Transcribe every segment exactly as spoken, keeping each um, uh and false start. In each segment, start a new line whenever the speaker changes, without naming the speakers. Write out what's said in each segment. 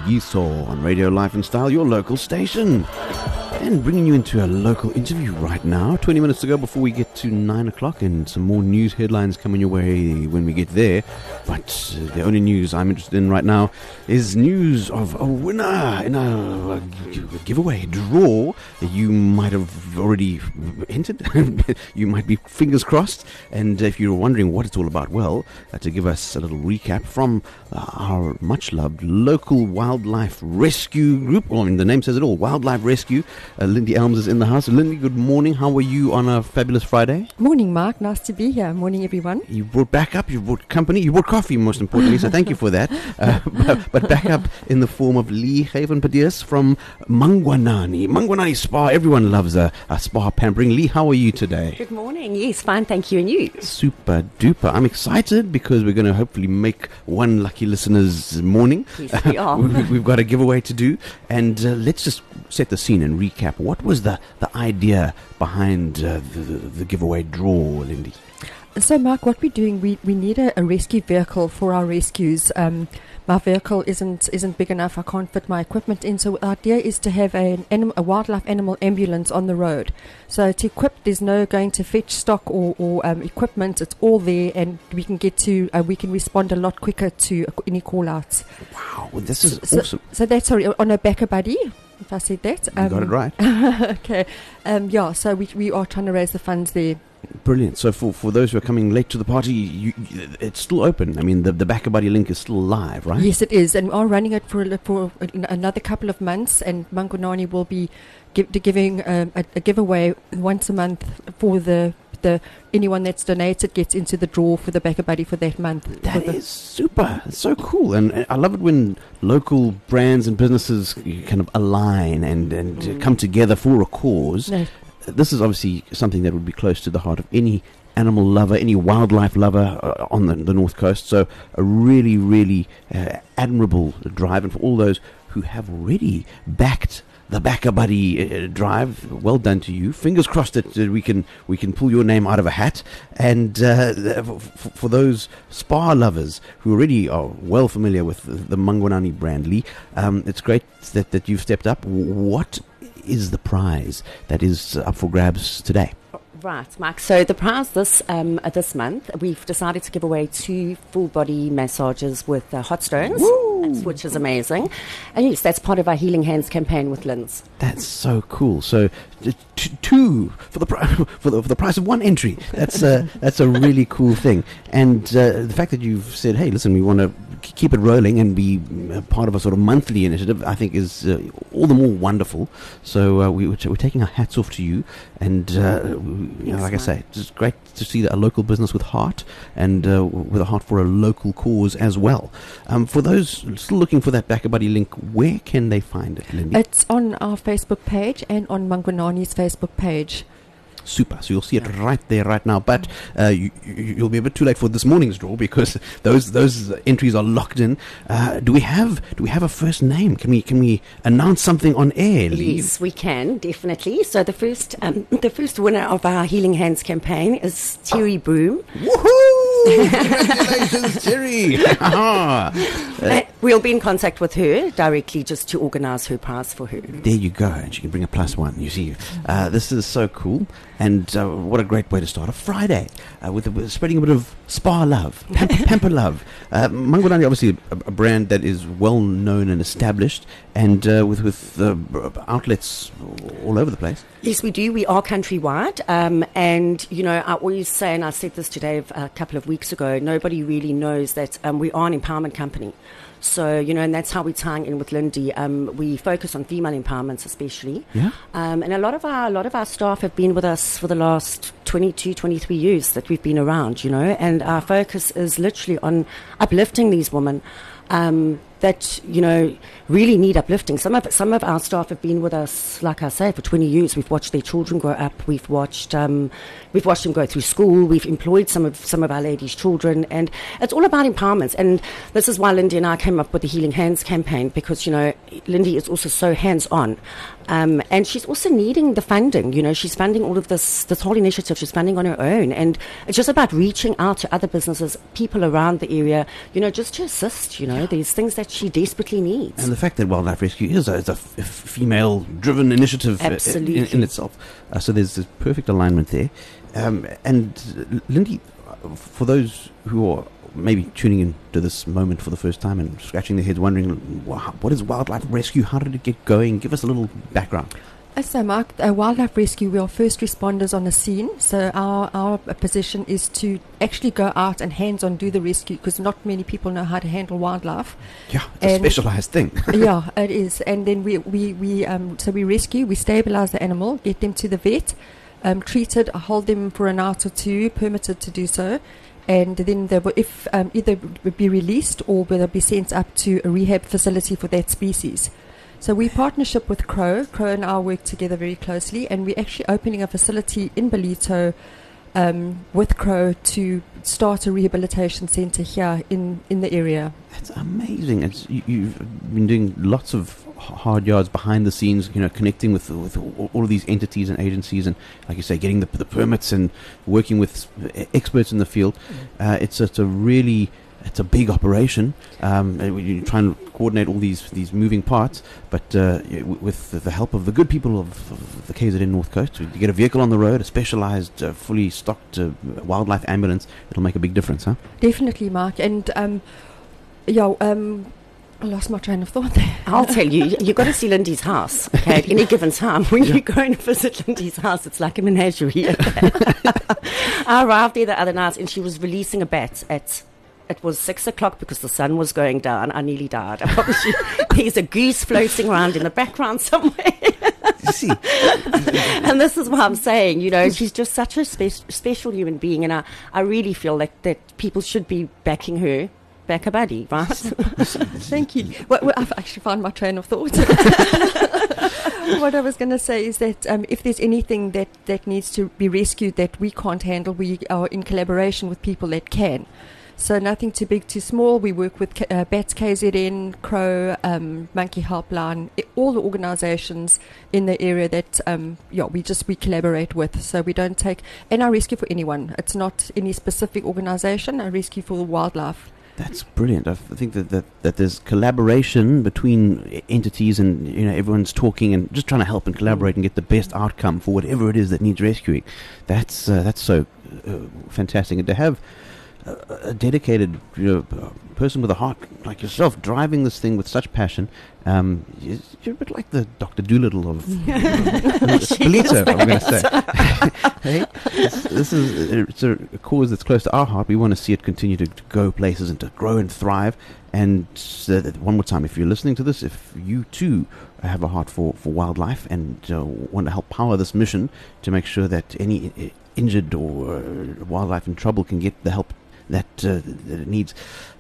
Legiso on Radio Life and Style, your local station. And bringing you into a local interview right now, twenty minutes to go before we get to nine o'clock, and some more news headlines coming your way when we get there. But uh, the only news I'm interested in right now is news of a winner in a, a giveaway draw. You might have already entered. You might be fingers crossed. And if you're wondering what it's all about, well, uh, to give us a little recap from uh, our much-loved local wildlife rescue group. Well, I mean, the name says it all, Wildlife Rescue. Uh, Lindy Elms is in the house. Lindy, good morning. How are you on a fabulous Friday?
Morning, Mark. Nice to be here. Morning, everyone.
You brought back up, you brought company, you brought coffee, most importantly, so thank you for that. Uh, but, but back up in the form of Lee Haven-Padias from Mangwanani. Mangwanani Spa. Everyone loves a, a spa pampering. Lee, how are you today?
Good morning. Yes, fine, thank you. And you?
Super duper. I'm excited because we're going to hopefully make one lucky listener's morning.
Yes, we are.
We've got a giveaway to do. And uh, let's just set the scene and recap. What was the, the idea behind uh, the, the, the giveaway draw, Lindy?
So, Mark, what we're doing, we, we need a, a rescue vehicle for our rescues. Um, my vehicle isn't isn't big enough. I can't fit my equipment in. So, our idea is to have an anim- a wildlife animal ambulance on the road. So, to equip, there's no going to fetch stock or, or um, equipment. It's all there, and we can get to uh, we can respond a lot quicker to any call outs.
Wow, well, this is
so,
awesome.
So, so that's sorry on a backer buddy. If I said that,
um, you got it right.
Okay, um, yeah. So we we are trying to raise the funds there.
Brilliant. So for, for those who are coming late to the party, you, you, it's still open. I mean, the the Backer Buddy link is still live, right?
Yes, it is, and we are running it for for another couple of months. And Mangwanani will be give, giving um, a, a giveaway once a month for the. The anyone that's donated gets into the draw for the Backer Buddy for that month.
That is super. It's so cool, and I love it when local brands and businesses kind of align and and mm. come together for a cause. No. This is obviously something that would be close to the heart of any animal lover, any wildlife lover uh, on the, the North Coast. So a really, really uh, admirable drive, and for all those who have already backed the Backer Buddy uh, drive, well done to you. Fingers crossed that uh, we can we can pull your name out of a hat. And uh, f- for those spa lovers who already are well familiar with the, the Mangwanani brand, Lee, um, it's great that, that you've stepped up. What is the prize that is up for grabs today?
Right, Mark. So the prize this um, uh, this month, we've decided to give away two full body massages with uh, hot stones, which is amazing. And yes, that's part of our Healing Hands campaign with Linz.
That's so cool. So t- t- two for the, pri- for the for the price of one entry. That's uh, that's a really cool thing. And uh, the fact that you've said, hey, listen, we want to keep it rolling and be part of a sort of monthly initiative, I think is uh, all the more wonderful. So uh, we, we're, t- we're taking our hats off to you. And uh, you know, like I say, it's great to see that a local business with heart and uh, with a heart for a local cause as well. Um, for those still looking for that Backer Buddy link, where can they find it, Lindy?
It's on our Facebook page and on Mangwanani's Facebook page.
Super. So you'll see it right there, right now. But uh, you, you'll be a bit too late for this morning's draw because those those entries are locked in. Uh, do we have do we have a first name? Can we can we announce something on air, Lee?
Yes, we can definitely. So the first um, the first winner of our Healing Hands campaign is Terry Broom.
Woohoo! Congratulations, Terry!
uh, we'll be in contact with her directly just to organise her prize for her.
There you go, and she can bring a plus one. You see, uh, this is so cool. And uh, what a great way to start a Friday uh, with, with spreading a bit of spa love, pamper, pamper love. Uh, Mangwanani, obviously a, a brand that is well known and established, and uh, with with uh, outlets all over the place.
Yes, we do. We are countrywide, um, and you know, I always say, and I said this today a couple of weeks ago. Nobody really knows that um, we are an empowerment company. So, you know, and that's how we're tying in with Lindy. Um, we focus on female empowerment especially.
Yeah.
Um, and a lot of our a lot of our staff have been with us for the last twenty-two, twenty-three years that we've been around, you know, and our focus is literally on uplifting these women um, that, you know, really need uplifting. Some of some of our staff have been with us, like I say, for twenty years. We've watched their children grow up. We've watched um, we've watched them go through school. We've employed some of some of our ladies' children, and it's all about empowerment. And this is why Lindy and I came up with the Healing Hands campaign, because, you know, Lindy is also so hands-on, um, and she's also needing the funding. You know, she's funding all of this this whole initiative. She's funding on her own, and it's just about reaching out to other businesses, people around the area, you know, just to assist. You know, there's things that she desperately needs.
And the fact that Wildlife Rescue is a, is a f- f- female-driven initiative uh,
Absolutely.
in, in itself. Uh, so there's this perfect alignment there. Um, and uh, Lindy, for those who are maybe tuning in to this moment for the first time and scratching their heads wondering, wow, what is Wildlife Rescue? How did it get going? Give us a little background.
Uh, So, Mark, uh, Wildlife Rescue, we are first responders on the scene. So our, our position is to actually go out and hands-on do the rescue, because not many people know how to handle wildlife.
Yeah, it's a
And-
specialized thing.
Yeah, it is. And then we, we, we um, so we rescue, we stabilize the animal, get them to the vet, um, treat it, hold them for an hour or two, permitted to do so. And then they will, if um, either would be released or will be sent up to a rehab facility for that species. So we partnership with Crow. Crow and I work together very closely, and we're actually opening a facility in Ballito um, with Crow to start a rehabilitation centre here in, in the area.
That's amazing. It's, you, you've been doing lots of h- hard yards behind the scenes, you know, connecting with with all all of these entities and agencies, and like you say, getting the, the permits and working with s- experts in the field. Uh, it's it's a really it's a big operation. Um, and we- you try and coordinate all these these moving parts, but uh, y- w- with the, the help of the good people of, of the K Z N North Coast, you get a vehicle on the road, a specialized, uh, fully stocked uh, wildlife ambulance. It'll make a big difference, huh?
Definitely, Mark. And um, yeah, um, I lost my train of thought there.
I'll tell you, you've got to see Lindy's house, okay, at any given time. When you go and visit Lindy's house, it's like a menagerie. I arrived there the other night, and she was releasing a bat at, it was six o'clock because the sun was going down. I nearly died. I promise you, there's a goose floating around in the background somewhere.
You see,
And this is what I'm saying, you know, she's just such a spe- special human being, and I, I really feel like that people should be backing her, back a buddy, right?
Thank you. Well, well, I've actually found my train of thought. What I was going to say is that um, if there's anything that, that needs to be rescued that we can't handle, we are in collaboration with people that can. So nothing too big, too small. We work with K- uh, BATS K Z N, Crow, um, Monkey Helpline, I- all the organisations in the area that um, yeah we just we collaborate with. So we don't take, and I rescue for anyone. It's not any specific organisation. I rescue for the wildlife.
that's brilliant. I f- think that, that, that there's collaboration between e- entities, and you know everyone's talking and just trying to help and collaborate and get the best outcome for whatever it is that needs rescuing. That's uh, that's so uh, fantastic, and to have a, a dedicated you know, uh, person with a heart like yourself driving this thing with such passion. Um, you're you're a bit like the Doctor Doolittle of Ballito, I'm going to say. Hey, this, this is it's a cause that's close to our heart. We want to see it continue to, to go places and to grow and thrive. And uh, that one more time, if you're listening to this, if you too have a heart for, for wildlife and uh, want to help power this mission to make sure that any uh, injured or uh, wildlife in trouble can get the help that, uh, that it needs,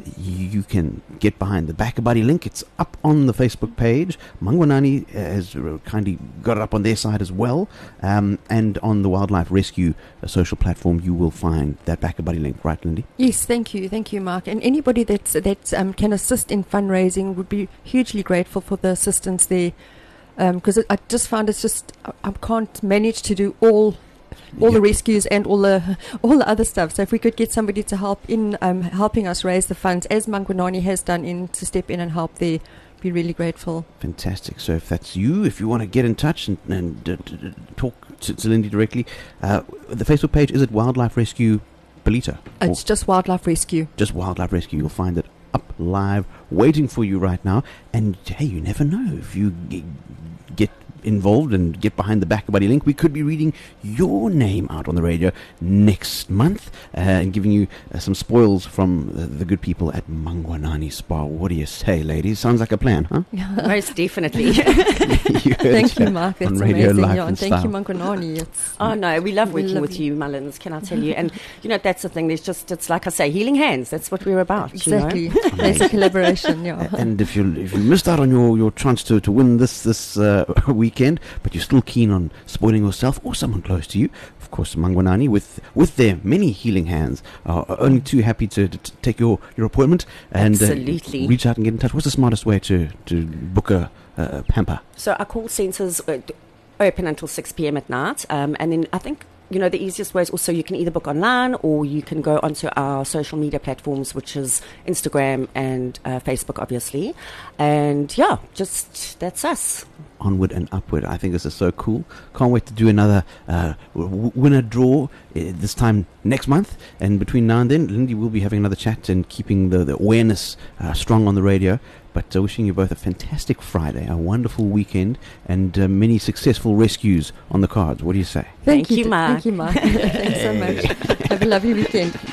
you can get behind the Back a Buddy link. It's up on the Facebook page. Mangwanani has kindly got it up on their side as well. Um, and on the Wildlife Rescue uh, social platform, you will find that Back a Buddy link. Right, Lindy?
Yes, thank you, thank you, Mark. And anybody that's, that um, can assist in fundraising would be hugely grateful for the assistance there, because um, I just found it's just I, I can't manage to do all all
Yeah.
the rescues and all the all the other stuff. So if we could get somebody to help in um, helping us raise the funds, as Mangwanani has done, in to step in and help there, be really grateful.
Fantastic. So if that's you, if you want to get in touch and, and uh, d- d- talk to, to Lindy directly, uh, the Facebook page, is it Wildlife Rescue Ballito?
It's just Wildlife Rescue.
Just Wildlife Rescue. You'll find it up live, waiting for you right now. And hey, you never know, if you g- get involved and get behind the Back a Buddy link, we could be reading your name out on the radio next month uh, and giving you uh, some spoils from uh, the good people at Mangwanani Spa. What do you say, ladies? Sounds like a plan, huh?
Most definitely.
You heard
Thank
it
you, Mark. That's
on Radio
amazing.
Life
Yeah,
and
and thank you,
Style.
Mangwanani. It's
Oh no, we love working with
Lovely.
you, Mullins, can I tell you? And you know, that's the thing, there's just, it's like I say, healing hands, that's what we're about.
exactly.
You know?
There's a collaboration. Yeah.
A- And if you if you missed out on your, your chance to, to win this this uh, weekend, but you're still keen on spoiling yourself or someone close to you, of course, Mangwanani, with with their many healing hands, are are only too happy to, to, to take your, your appointment and
Absolutely.
Uh, reach out and get in touch. What's the smartest way to, to book a, a pamper?
So our call centres uh, d- open until six p.m. at night, um, and then I think you know, the easiest way is also you can either book online or you can go onto our social media platforms, which is Instagram and uh, Facebook, obviously. And yeah, just that's us.
Onward and upward. I think this is so cool. Can't wait to do another uh, w- winner draw uh, this time next month. And between now and then, Lindy will be having another chat and keeping the, the awareness uh, strong on the radio. But uh, wishing you both a fantastic Friday, a wonderful weekend, and uh, many successful rescues on the cards. What do you say?
Thank, Thank
you,
you, Mark.
Thank you, Mark. Thanks so much. Have a lovely weekend.